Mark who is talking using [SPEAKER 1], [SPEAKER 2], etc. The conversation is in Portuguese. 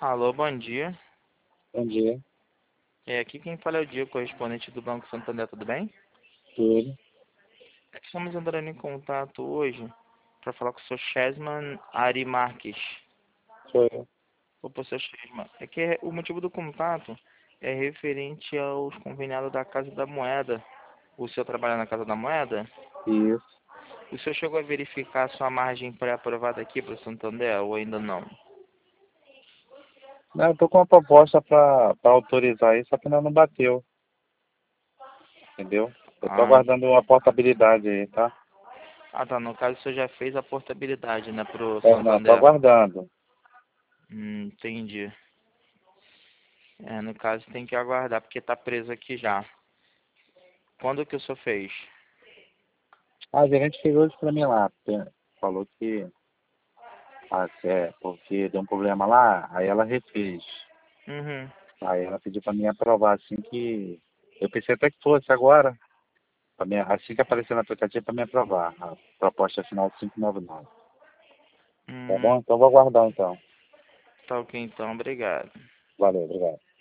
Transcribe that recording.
[SPEAKER 1] Alô, bom dia.
[SPEAKER 2] Bom dia,
[SPEAKER 1] Aqui quem fala é o Diego, correspondente do Banco Santander, tudo bem?
[SPEAKER 2] tudo.
[SPEAKER 1] Estamos entrando em contato hoje para falar com o Sr. Chesman Ari Marques.
[SPEAKER 2] Sou eu.
[SPEAKER 1] Opa, Sr. Chesman, é que o motivo do contato é referente aos conveniados da Casa da Moeda. O senhor trabalha na Casa da Moeda?
[SPEAKER 2] Isso.
[SPEAKER 1] O senhor chegou a verificar a sua margem pré-aprovada aqui para o Santander ou ainda não?
[SPEAKER 2] Não, eu tô com uma proposta para autorizar isso, só que ainda não bateu, entendeu? Eu tô
[SPEAKER 1] Ah,
[SPEAKER 2] aguardando uma portabilidade aí, tá?
[SPEAKER 1] tá. No caso, o senhor já fez a portabilidade, né, para o
[SPEAKER 2] É, não, tô
[SPEAKER 1] Santander?
[SPEAKER 2] aguardando.
[SPEAKER 1] Entendi. No caso tem que aguardar, porque tá preso aqui já. Quando que o senhor fez?
[SPEAKER 2] A gerente chegou hoje pra mim lá, falou que porque deu um problema lá, aí ela refez.
[SPEAKER 1] Uhum.
[SPEAKER 2] Aí ela pediu pra mim aprovar assim que. Eu pensei até que fosse agora, assim que aparecer no aplicativo para me aprovar. A proposta final 599. Tá
[SPEAKER 1] Hum,
[SPEAKER 2] bom? Então vou aguardar então.
[SPEAKER 1] tá ok então, obrigado.
[SPEAKER 2] Valeu, obrigado.